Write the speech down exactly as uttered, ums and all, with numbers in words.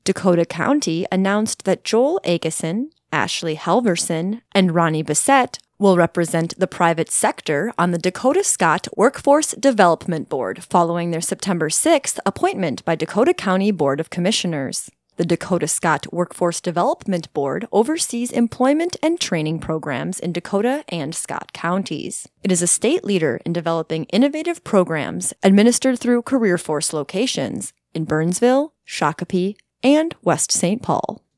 Dakota County announced that Joel Ageson, Ashley Halverson, and Ronnie Bissett will represent the private sector on the Dakota Scott Workforce Development Board following their September sixth appointment by Dakota County Board of Commissioners. The Dakota Scott Workforce Development Board oversees employment and training programs in Dakota and Scott counties. It is a state leader in developing innovative programs administered through Career Force locations in Burnsville, Shakopee, and West Saint Paul.